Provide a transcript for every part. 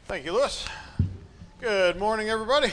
Thank you, Lewis. Good morning, everybody.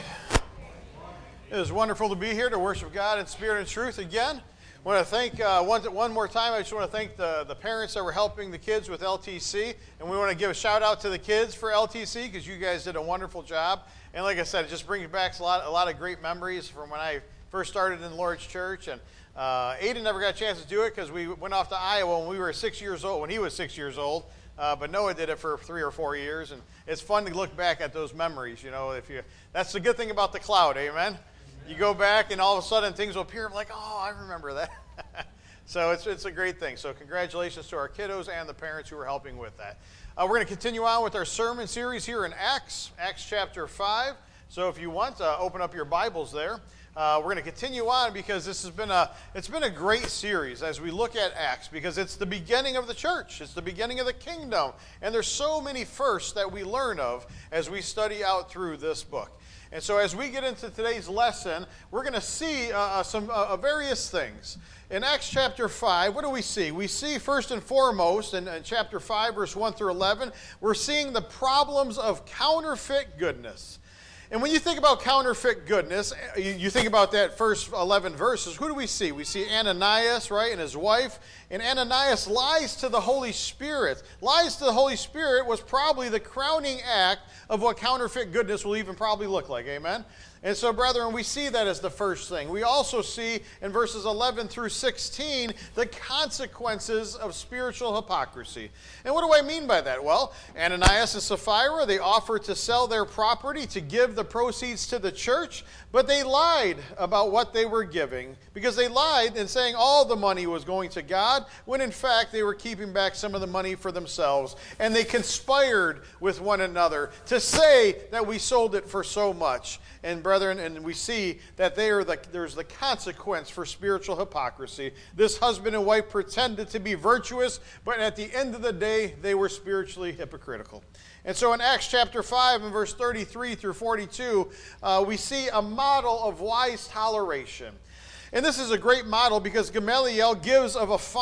It is wonderful to be here to worship God in spirit and truth again. I want to thank, one more time, I just want to thank the parents that were helping the kids with LTC. And we want to give a shout out to the kids for LTC because you guys did a wonderful job. And like I said, it just brings back a lot of great memories from when I first started in the Lord's church. And Aiden never got a chance to do it because we went off to Iowa when we were 6 years old, when he was 6 years old. But Noah did it for 3 or 4 years, and it's fun to look back at those memories. You know, that's the good thing about the cloud, amen. You go back, and all of a sudden things will appear. I'm like, oh, I remember that. So it's a great thing. So congratulations to our kiddos and the parents who were helping with that. We're going to continue on with our sermon series here in Acts chapter 5. So if you want, open up your Bibles there. We're going to continue on because it's been a great series as we look at Acts because it's the beginning of the church. It's the beginning of the kingdom. And there's so many firsts that we learn of as we study out through this book. And so as we get into today's lesson, we're going to see some various things. In Acts chapter 5, what do we see? We see first and foremost in chapter 5, verse 1 through 11, we're seeing the problems of counterfeit goodness. And when you think about counterfeit goodness, you think about that first 11 verses, who do we see? We see Ananias, right, and his wife. And Ananias lies to the Holy Spirit. Lies to the Holy Spirit was probably the crowning act of what counterfeit goodness will even probably look like, amen? And so, brethren, we see that as the first thing. We also see in verses 11 through 16 the consequences of spiritual hypocrisy. And what do I mean by that? Well, Ananias and Sapphira, they offered to sell their property to give the proceeds to the church, but they lied about what they were giving because they lied in saying all the money was going to God when in fact they were keeping back some of the money for themselves. And they conspired with one another to say that we sold it for so much. And brethren, and we see that there's the consequence for spiritual hypocrisy. This husband and wife pretended to be virtuous, but at the end of the day, they were spiritually hypocritical. And so in Acts chapter 5 and verse 33 through 42, we see a model of wise toleration. And this is a great model because Gamaliel gives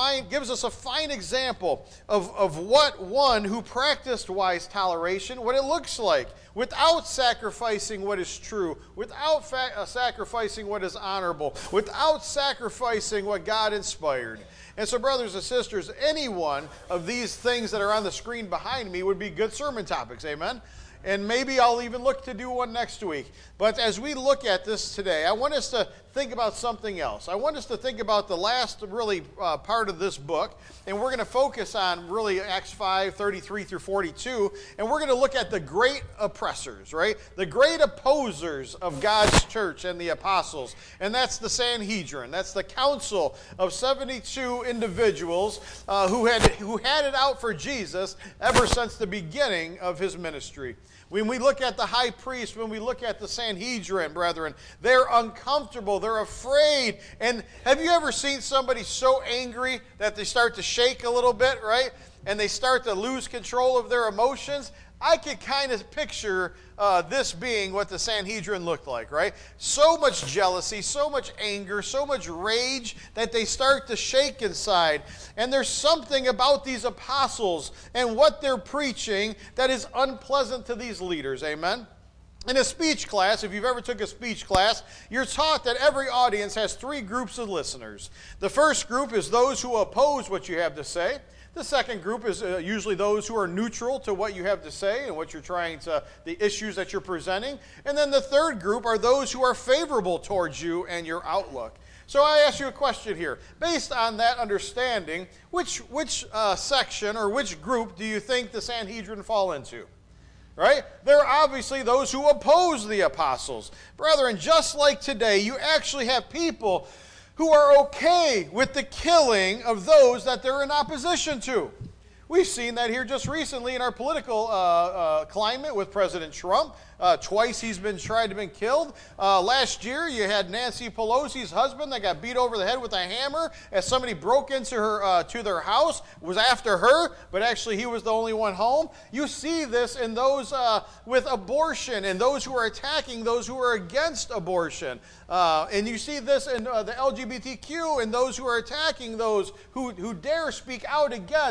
us a fine example of what one who practiced wise toleration, what it looks like, without sacrificing what is true, without sacrificing what is honorable, without sacrificing what God inspired. And so, brothers and sisters, any one of these things that are on the screen behind me would be good sermon topics, amen? And maybe I'll even look to do one next week. But as we look at this today, I want us to think about something else. I want us to think about the last really part of this book. And we're going to focus on really Acts 5, 33 through 42. And we're going to look at the great oppressors, right? The great opposers of God's church and the apostles. And that's the Sanhedrin. That's the council of 72 individuals who had it out for Jesus ever since the beginning of his ministry. When we look at the high priest, when we look at the Sanhedrin, brethren, they're uncomfortable, they're afraid. And have you ever seen somebody so angry that they start to shake a little bit, right? And they start to lose control of their emotions? I could kind of picture this being what the Sanhedrin looked like, right? So much jealousy, so much anger, so much rage that they start to shake inside. And there's something about these apostles and what they're preaching that is unpleasant to these leaders, amen? In a speech class, if you've ever took a speech class, you're taught that every audience has 3 groups of listeners. The first group is those who oppose what you have to say. The second group is usually those who are neutral to what you have to say and what you're the issues that you're presenting. And then the third group are those who are favorable towards you and your outlook. So I ask you a question here. Based on that understanding, which section or which group do you think the Sanhedrin fall into? Right? There are obviously those who oppose the apostles. Brethren, just like today, you actually have people who are okay with the killing of those that they're in opposition to. We've seen that here just recently in our political climate with President Trump. Twice he's been tried to be killed. Last year you had Nancy Pelosi's husband that got beat over the head with a hammer as somebody broke into to their house. It was after her, but actually he was the only one home. You see this in those with abortion and those who are attacking those who are against abortion. And you see this in the LGBTQ and those who are attacking those who dare speak out against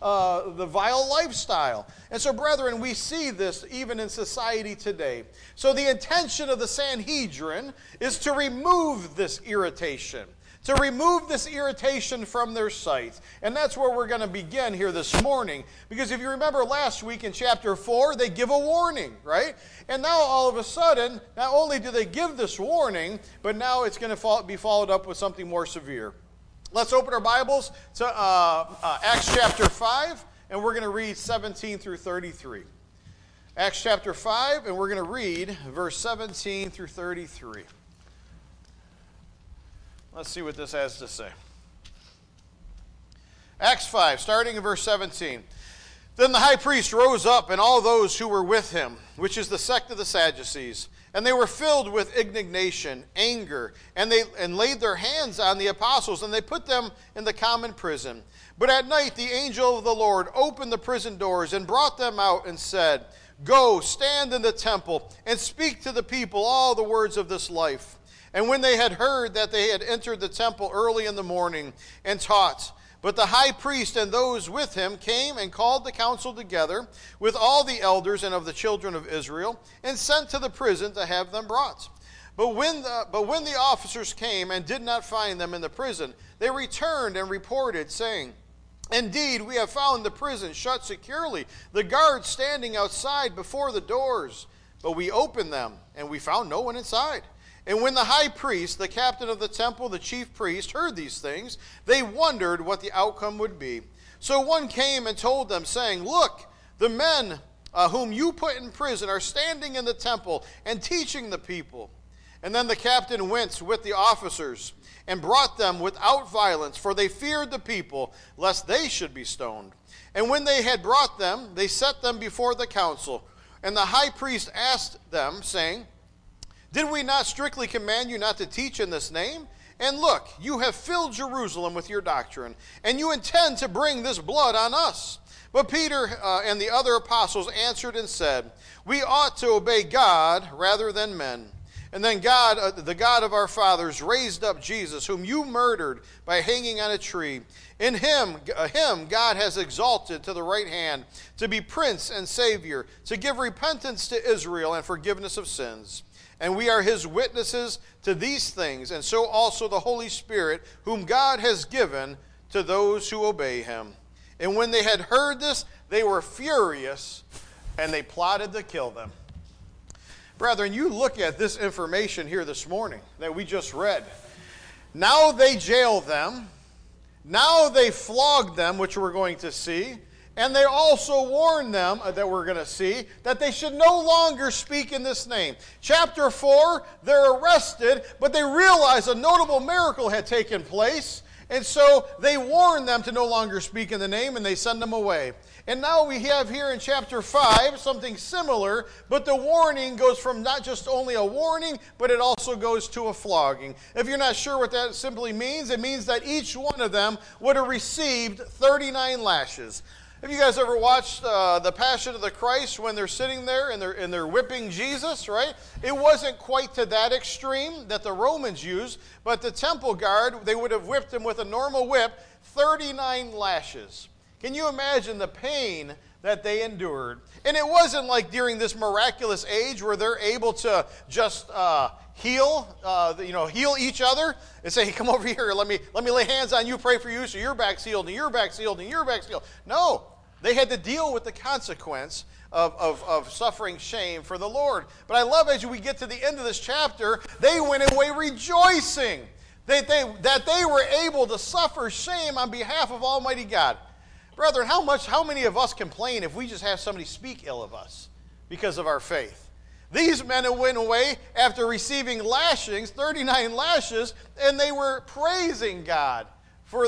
the vile lifestyle. And so, brethren, we see this even in society today. So the intention of the Sanhedrin is to remove this irritation. To remove this irritation from their sight. And that's where we're going to begin here this morning. Because if you remember last week in chapter 4, they give a warning, right? And now all of a sudden, not only do they give this warning, but now it's going to be followed up with something more severe. Let's open our Bibles to Acts chapter 5, and we're going to read 17 through 33. Acts chapter 5, and we're going to read verse 17 through 33. Let's see what this has to say. Acts 5, starting in verse 17. Then the high priest rose up, and all those who were with him, which is the sect of the Sadducees, and they were filled with indignation, anger, and laid their hands on the apostles, and they put them in the common prison. But at night the angel of the Lord opened the prison doors and brought them out and said, Go, stand in the temple, and speak to the people all the words of this life. And when they had heard that, they had entered the temple early in the morning and taught. But the high priest and those with him came and called the council together with all the elders and of the children of Israel, and sent to the prison to have them brought. But when the officers came and did not find them in the prison, they returned and reported, saying, Indeed, we have found the prison shut securely, the guards standing outside before the doors. But we opened them, and we found no one inside. And when the high priest, the captain of the temple, the chief priest, heard these things, they wondered what the outcome would be. So one came and told them, saying, Look, the men whom you put in prison are standing in the temple and teaching the people. And then the captain went with the officers and brought them without violence, for they feared the people, lest they should be stoned. And when they had brought them, they set them before the council. And the high priest asked them, saying, Did we not strictly command you not to teach in this name? And look, you have filled Jerusalem with your doctrine, and you intend to bring this blood on us. But Peter and the other apostles answered and said, We ought to obey God rather than men. And then God, the God of our fathers, raised up Jesus, whom you murdered by hanging on a tree. In him God has exalted to the right hand, to be Prince and Savior, to give repentance to Israel and forgiveness of sins. And we are his witnesses to these things, and so also the Holy Spirit, whom God has given to those who obey him. And when they had heard this, they were furious, and they plotted to kill them. Brethren, you look at this information here this morning that we just read. Now they jail them. Now they flog them, which we're going to see. And they also warn them, that we're going to see, that they should no longer speak in this name. Chapter 4, they're arrested, but they realize a notable miracle had taken place. And so they warn them to no longer speak in the name, and they send them away. And now we have here in chapter 5 something similar, but the warning goes from not just only a warning, but it also goes to a flogging. If you're not sure what that simply means, it means that each one of them would have received 39 lashes. Have you guys ever watched The Passion of the Christ when they're sitting there and they're whipping Jesus, right? It wasn't quite to that extreme that the Romans used, but the temple guard, they would have whipped him with a normal whip, 39 lashes. Can you imagine the pain that they endured? And it wasn't like during this miraculous age where they're able to just heal each other and say, hey, come over here, let me lay hands on you, pray for you, so your back's healed, and your back's healed, and your back's healed. No. They had to deal with the consequence of suffering shame for the Lord. But I love as we get to the end of this chapter, they went away rejoicing that they were able to suffer shame on behalf of Almighty God. Brethren, how many of us complain if we just have somebody speak ill of us because of our faith? These men went away after receiving lashings, 39 lashes, and they were praising God for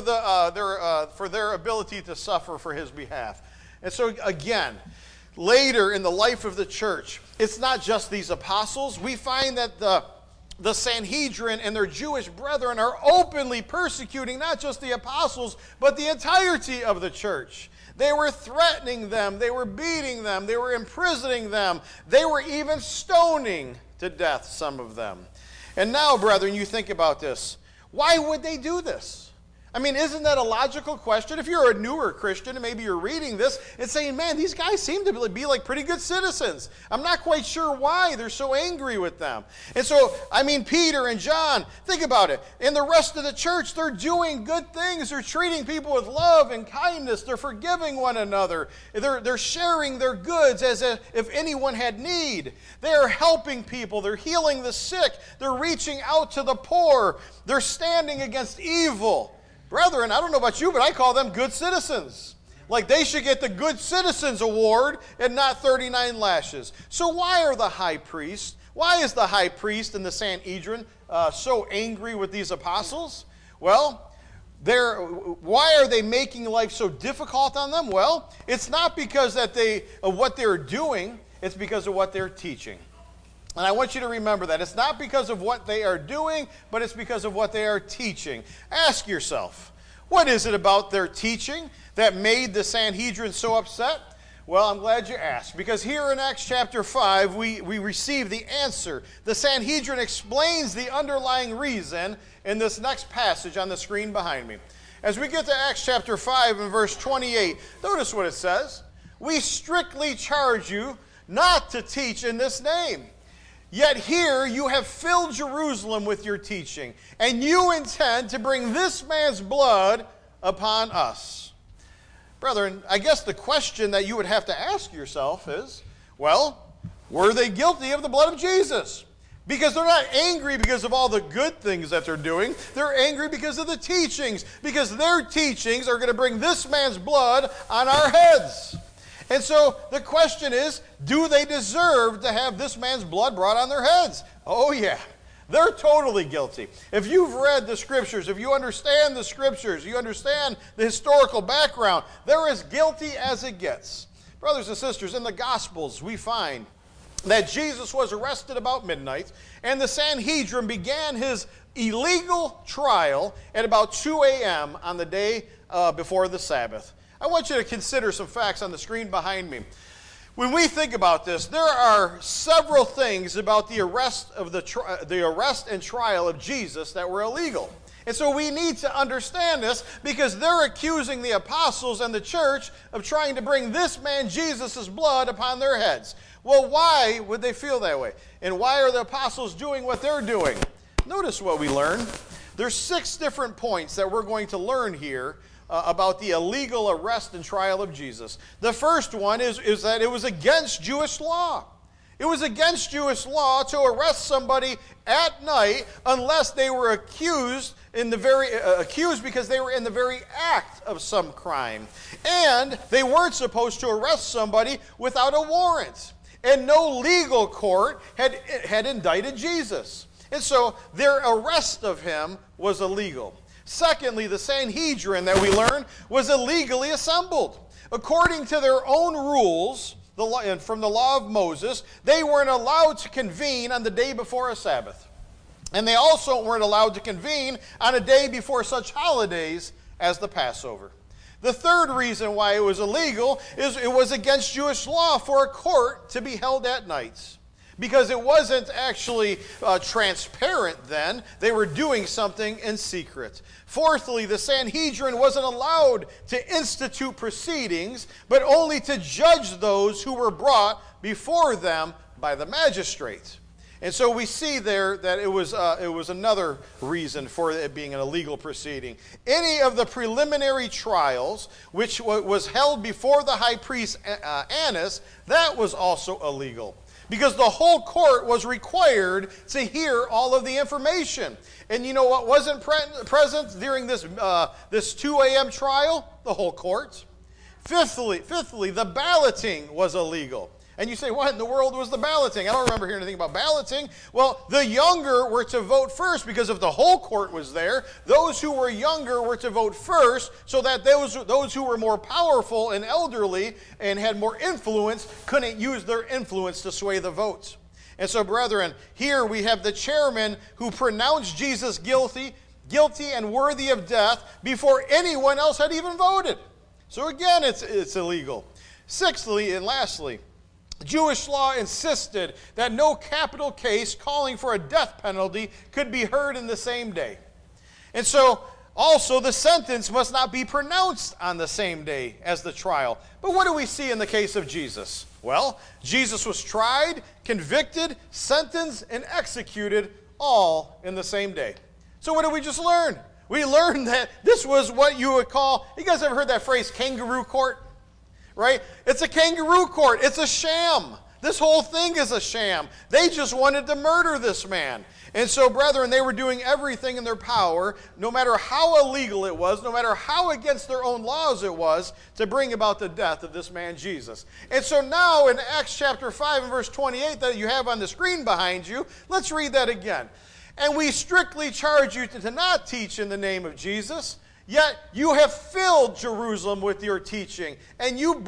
their ability to suffer for his behalf. And so again, later in the life of the church, it's not just these apostles. We find that the Sanhedrin and their Jewish brethren are openly persecuting not just the apostles, but the entirety of the church. They were threatening them, they were beating them, they were imprisoning them, they were even stoning to death some of them. And now, brethren, you think about this. Why would they do this? I mean, isn't that a logical question? If you're a newer Christian and maybe you're reading this and saying, man, these guys seem to be like pretty good citizens. I'm not quite sure why they're so angry with them. And so, I mean, Peter and John, think about it. And the rest of the church, they're doing good things. They're treating people with love and kindness. They're forgiving one another. They're sharing their goods as if anyone had need. They're helping people. They're healing the sick. They're reaching out to the poor. They're standing against evil. Brethren, I don't know about you, but I call them good citizens. Like they should get the Good Citizens Award and not 39 lashes. So why is the high priest and the Sanhedrin so angry with these apostles? Well, why are they making life so difficult on them? Well, it's not because of what they're doing, it's because of what they're teaching. And I want you to remember that. It's not because of what they are doing, but it's because of what they are teaching. Ask yourself, what is it about their teaching that made the Sanhedrin so upset? Well, I'm glad you asked, because here in Acts chapter 5, we receive the answer. The Sanhedrin explains the underlying reason in this next passage on the screen behind me. As we get to Acts chapter 5 and verse 28, notice what it says. We strictly charge you not to teach in this name. Yet here you have filled Jerusalem with your teaching, and you intend to bring this man's blood upon us. Brethren, I guess the question that you would have to ask yourself is, well, were they guilty of the blood of Jesus? Because they're not angry because of all the good things that they're doing. They're angry because of the teachings, because their teachings are going to bring this man's blood on our heads. And so the question is, do they deserve to have this man's blood brought on their heads? Oh yeah, they're totally guilty. If you've read the Scriptures, if you understand the Scriptures, you understand the historical background, they're as guilty as it gets. Brothers and sisters, in the Gospels we find that Jesus was arrested about midnight, and the Sanhedrin began his illegal trial at about 2 a.m. on the day before the Sabbath. I want you to consider some facts on the screen behind me. When we think about this, there are several things about the arrest and trial of Jesus that were illegal. And so we need to understand this because they're accusing the apostles and the church of trying to bring this man Jesus' blood upon their heads. Well, why would they feel that way? And why are the apostles doing what they're doing? Notice what we learn. There's 6 different points that we're going to learn here about the illegal arrest and trial of Jesus. The first one is that it was against Jewish law. It was against Jewish law to arrest somebody at night unless they were accused because they were in the very act of some crime. And they weren't supposed to arrest somebody without a warrant. And no legal court had indicted Jesus. And so their arrest of him was illegal. Secondly, the Sanhedrin that we learn was illegally assembled. According to their own rules, from the law of Moses, they weren't allowed to convene on the day before a Sabbath. And they also weren't allowed to convene on a day before such holidays as the Passover. The third reason why it was illegal is it was against Jewish law for a court to be held at night. Because it wasn't actually transparent then. They were doing something in secret. Fourthly, the Sanhedrin wasn't allowed to institute proceedings, but only to judge those who were brought before them by the magistrate. And so we see there that it was another reason for it being an illegal proceeding. Any of the preliminary trials, which was held before the high priest Annas, that was also illegal. Because the whole court was required to hear all of the information. And you know what wasn't present during this 2 a.m. trial? The whole court. Fifthly, the balloting was illegal. And you say, what in the world was the balloting? I don't remember hearing anything about balloting. Well, the younger were to vote first because if the whole court was there, those who were younger were to vote first so that those who were more powerful and elderly and had more influence couldn't use their influence to sway the votes. And so, brethren, here we have the chairman who pronounced Jesus guilty and worthy of death before anyone else had even voted. So again, it's illegal. Sixthly and lastly, Jewish law insisted that no capital case calling for a death penalty could be heard in the same day. And so Also, the sentence must not be pronounced on the same day as the trial. But what do we see in the case of Jesus? Well, Jesus was tried, convicted, sentenced, and executed all in the same day. So what did we just learn? We learned that this was what you would call, you guys ever heard that phrase, kangaroo court? Right? It's a kangaroo court. It's a sham. This whole thing is a sham. They just wanted to murder this man. And so, brethren, they were doing everything in their power, no matter how illegal it was, no matter how against their own laws it was, to bring about the death of this man Jesus. And so now in Acts chapter 5 and verse 28 that you have on the screen behind you, let's read that again. And we strictly charge you to not teach in the name of Jesus, yet you have filled Jerusalem with your teaching, and you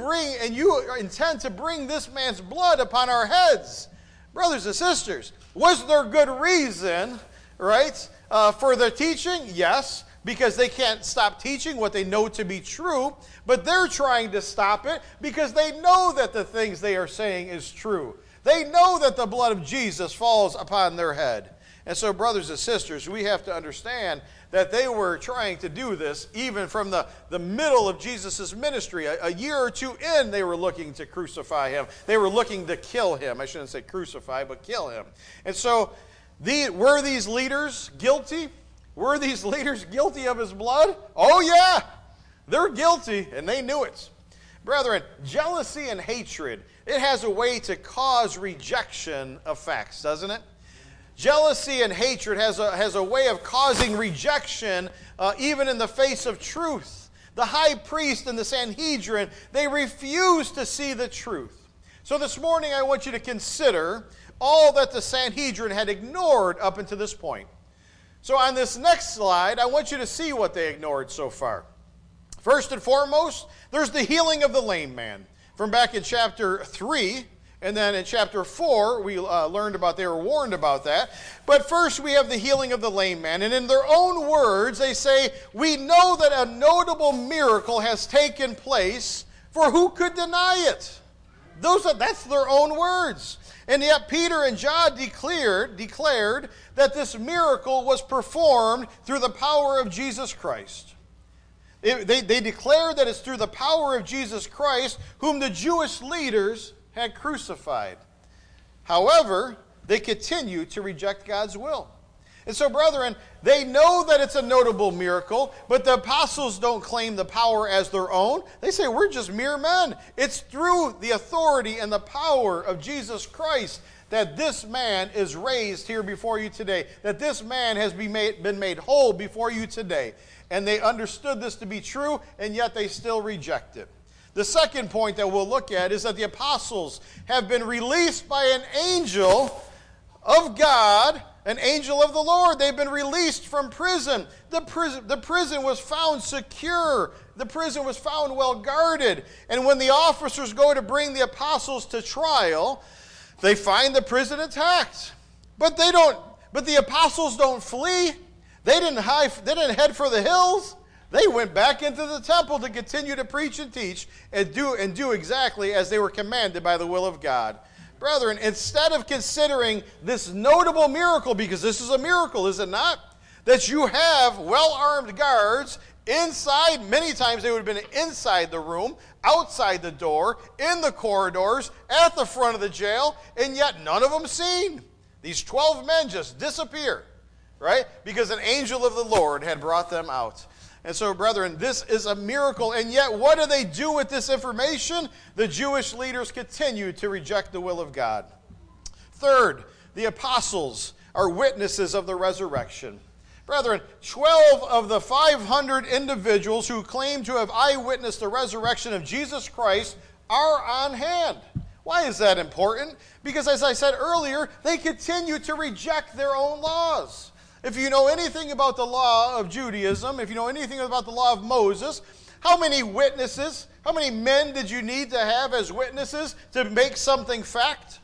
intend to bring this man's blood upon our heads. Brothers and sisters, was there good reason, right, for their teaching? Yes, because they can't stop teaching what they know to be true, but they're trying to stop it because they know that the things they are saying is true. They know that the blood of Jesus falls upon their head. And so, brothers and sisters, we have to understand that they were trying to do this even from the middle of Jesus' ministry. A year or two in, they were looking to crucify him. They were looking to kill him. I shouldn't say crucify, but kill him. And so, were these leaders guilty? Were these leaders guilty of his blood? Oh, yeah. They're guilty, and they knew it. Brethren, jealousy and hatred, it has a way to cause rejection of facts, doesn't it? Jealousy and hatred has a way of causing rejection even in the face of truth. The high priest and the Sanhedrin, they refuse to see the truth. So this morning I want you to consider all that the Sanhedrin had ignored up until this point. So on this next slide, I want you to see what they ignored so far. First and foremost, there's the healing of the lame man. From back in chapter 3, and then in chapter 4, we learned about, they were warned about that. But first we have the healing of the lame man. And in their own words, they say, we know that a notable miracle has taken place, for who could deny it? That's their own words. And yet Peter and John declared that this miracle was performed through the power of Jesus Christ. They declared that it's through the power of Jesus Christ, whom the Jewish leaders had crucified. However, they continue to reject God's will. And so, brethren, they know that it's a notable miracle, but the apostles don't claim the power as their own. They say, we're just mere men. It's through the authority and the power of Jesus Christ that this man is raised here before you today, that this man has been made whole before you today. And they understood this to be true, and yet they still reject it. The second point that we'll look at is that the apostles have been released by an angel of God, an angel of the Lord. They've been released from prison. The prison was found secure. The prison was found well guarded. And when the officers go to bring the apostles to trial, they find the prison intact. But the apostles don't flee. They didn't head for the hills. They went back into the temple to continue to preach and teach and do exactly as they were commanded by the will of God. Brethren, instead of considering this notable miracle, because this is a miracle, is it not? That you have well-armed guards inside, many times they would have been inside the room, outside the door, in the corridors, at the front of the jail, and yet none of them seen. These 12 men just disappear, right? Because an angel of the Lord had brought them out. And so, brethren, this is a miracle. And yet, what do they do with this information? The Jewish leaders continue to reject the will of God. Third, the apostles are witnesses of the resurrection. Brethren, 12 of the 500 individuals who claim to have eyewitnessed the resurrection of Jesus Christ are on hand. Why is that important? Because, as I said earlier, they continue to reject their own laws. If you know anything about the law of Judaism, if you know anything about the law of Moses, how many witnesses, how many men did you need to have as witnesses to make something fact?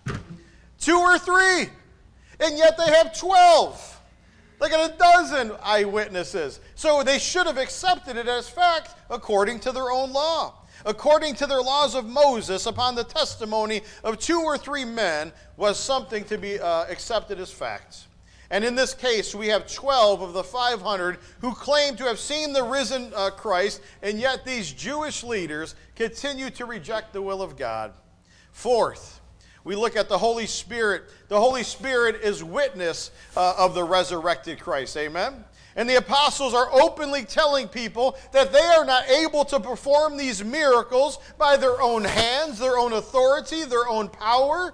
2 or 3. And yet they have 12. They got a dozen eyewitnesses. So they should have accepted it as fact according to their own law. According to their laws of Moses, upon the testimony of 2 or 3 men was something to be accepted as facts. And in this case, we have 12 of the 500 who claim to have seen the risen Christ, and yet these Jewish leaders continue to reject the will of God. Fourth, we look at the Holy Spirit. The Holy Spirit is witness of the resurrected Christ. Amen? And the apostles are openly telling people that they are not able to perform these miracles by their own hands, their own authority, their own power.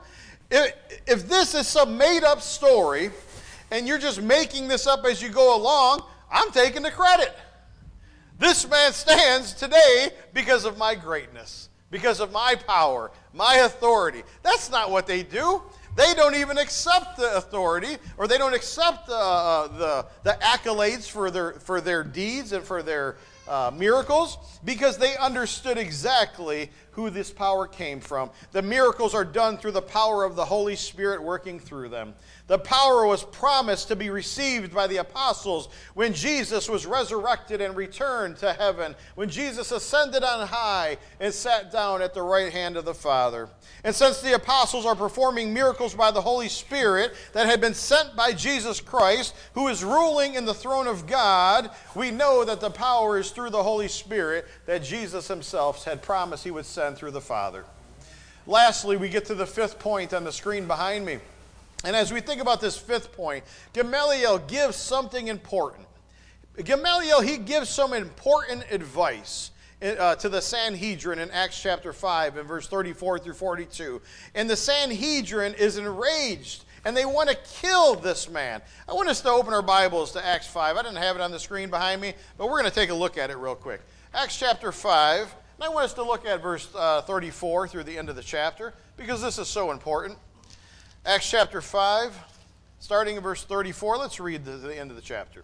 If this is some made-up story, and you're just making this up as you go along, I'm taking the credit. This man stands today because of my greatness, because of my power, my authority. That's not what they do. They don't even accept the authority, or they don't accept the accolades for their deeds and for their miracles, because they understood exactly who this power came from. The miracles are done through the power of the Holy Spirit working through them. The power was promised to be received by the apostles when Jesus was resurrected and returned to heaven, when Jesus ascended on high and sat down at the right hand of the Father. And since the apostles are performing miracles by the Holy Spirit that had been sent by Jesus Christ, who is ruling in the throne of God, we know that the power is through the Holy Spirit that Jesus himself had promised he would send through the Father. Lastly, we get to the fifth point on the screen behind me. And as we think about this fifth point, Gamaliel gives something important. Gamaliel, he gives some important advice to the Sanhedrin in Acts chapter 5 and verse 34 through 42. And the Sanhedrin is enraged, and they want to kill this man. I want us to open our Bibles to Acts 5. I didn't have it on the screen behind me, but we're going to take a look at it real quick. Acts chapter 5, and I want us to look at verse 34 through the end of the chapter, because this is so important. Acts chapter 5, starting in verse 34, let's read the end of the chapter.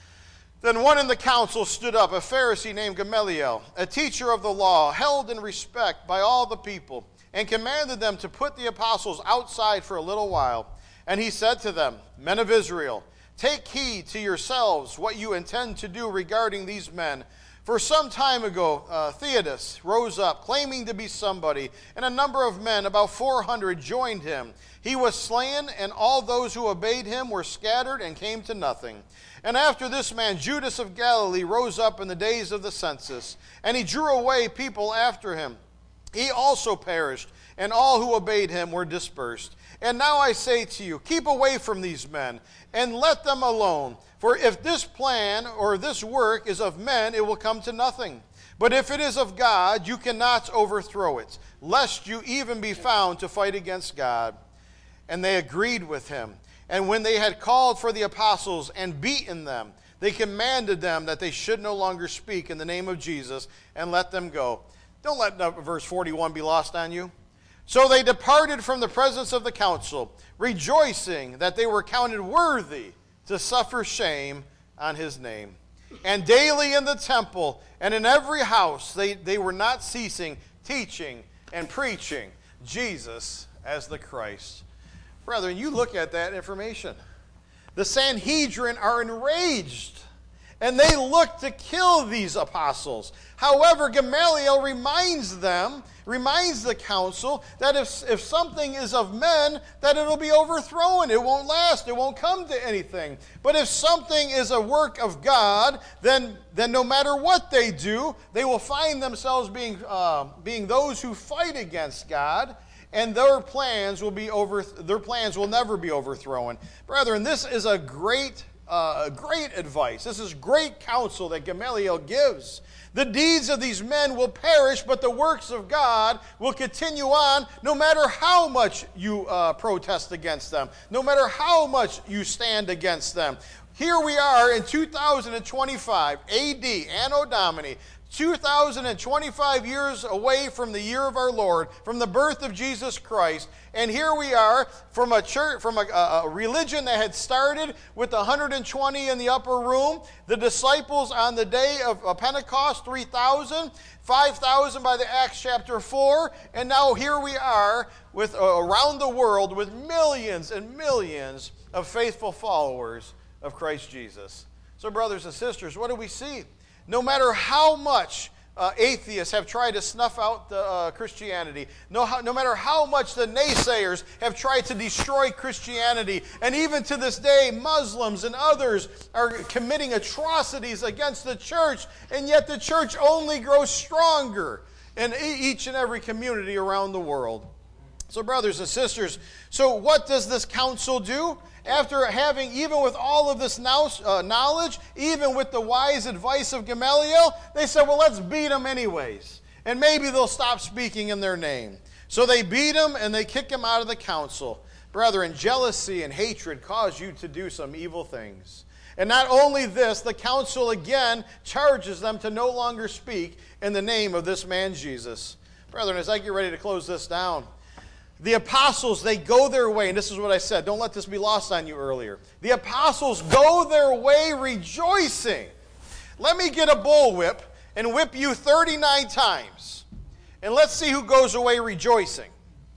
Then one in the council stood up, a Pharisee named Gamaliel, a teacher of the law, held in respect by all the people, and commanded them to put the apostles outside for a little while. And he said to them, Men of Israel, take heed to yourselves what you intend to do regarding these men. For some time ago, Theudas rose up, claiming to be somebody, and a number of men, about 400, joined him. He was slain, and all those who obeyed him were scattered and came to nothing. And after this man, Judas of Galilee, rose up in the days of the census, and he drew away people after him. He also perished, and all who obeyed him were dispersed. And now I say to you, keep away from these men, and let them alone. For if this plan or this work is of men, it will come to nothing. But if it is of God, you cannot overthrow it, lest you even be found to fight against God. And they agreed with him. And when they had called for the apostles and beaten them, they commanded them that they should no longer speak in the name of Jesus, and let them go. Don't let verse 41 be lost on you. So they departed from the presence of the council, rejoicing that they were counted worthy to suffer shame on his name. And daily in the temple and in every house they were not ceasing teaching and preaching Jesus as the Christ. Brethren, you look at that information. The Sanhedrin are enraged, and they look to kill these apostles. However, Gamaliel reminds the council, that if something is of men, that it'll be overthrown. It won't last. It won't come to anything. But if something is a work of God, then no matter what they do, they will find themselves being those who fight against God, and their plans will never be overthrown. Brethren, this is a great advice. This is great counsel that Gamaliel gives. The deeds of these men will perish, but the works of God will continue on no matter how much you protest against them, no matter how much you stand against them. Here we are in 2025 AD, Anno Domini, 2025 years away from the year of our Lord, from the birth of Jesus Christ, and here we are from a church, from a religion that had started with 120 in the upper room, the disciples on the day of Pentecost, 3,000, 5,000 by the Acts chapter 4, and now here we are with around the world with millions and millions of faithful followers of Christ Jesus. So brothers and sisters, what do we see? No matter how much atheists have tried to snuff out the Christianity, no matter how much the naysayers have tried to destroy Christianity, and even to this day, Muslims and others are committing atrocities against the church, and yet the church only grows stronger in each and every community around the world. So brothers and sisters, so what does this council do? After having, even with all of this knowledge, even with the wise advice of Gamaliel, they said, well, let's beat them anyways. And maybe they'll stop speaking in their name. So they beat him and they kick him out of the council. Brethren, jealousy and hatred cause you to do some evil things. And not only this, the council again charges them to no longer speak in the name of this man Jesus. Brethren, as I get ready to close this down, the apostles, they go their way, and this is what I said. Don't let this be lost on you earlier. The apostles go their way rejoicing. Let me get a bullwhip and whip you 39 times. And let's see who goes away rejoicing.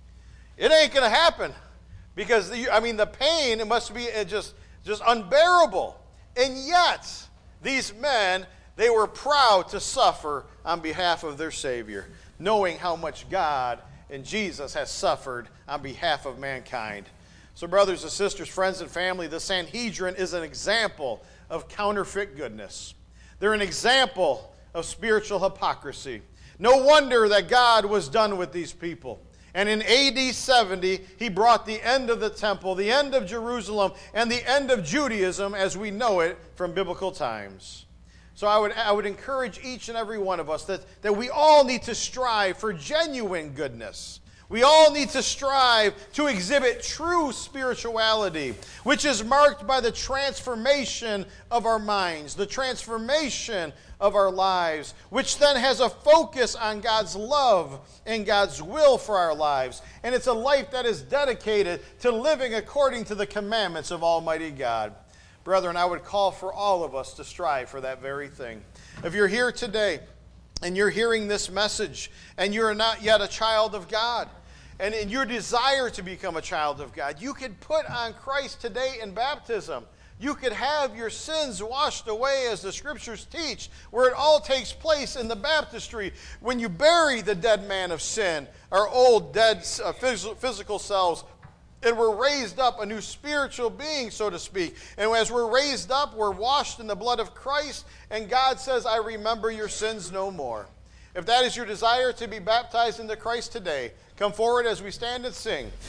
It ain't going to happen. Because, the pain, it must be just unbearable. And yet, these men, they were proud to suffer on behalf of their Savior, knowing how much God and Jesus has suffered on behalf of mankind. So brothers and sisters, friends and family, the Sanhedrin is an example of counterfeit goodness. They're an example of spiritual hypocrisy. No wonder that God was done with these people. And in AD 70, he brought the end of the temple, the end of Jerusalem, and the end of Judaism as we know it from biblical times. So I would encourage each and every one of us that we all need to strive for genuine goodness. We all need to strive to exhibit true spirituality, which is marked by the transformation of our minds, the transformation of our lives, which then has a focus on God's love and God's will for our lives. And it's a life that is dedicated to living according to the commandments of Almighty God. Brethren, I would call for all of us to strive for that very thing. If you're here today and you're hearing this message and you're not yet a child of God, and in your desire to become a child of God, you could put on Christ today in baptism. You could have your sins washed away as the Scriptures teach, where it all takes place in the baptistry. When you bury the dead man of sin, our old dead physical selves, and we're raised up a new spiritual being, so to speak. And as we're raised up, we're washed in the blood of Christ. And God says, I remember your sins no more. If that is your desire to be baptized into Christ today, come forward as we stand and sing.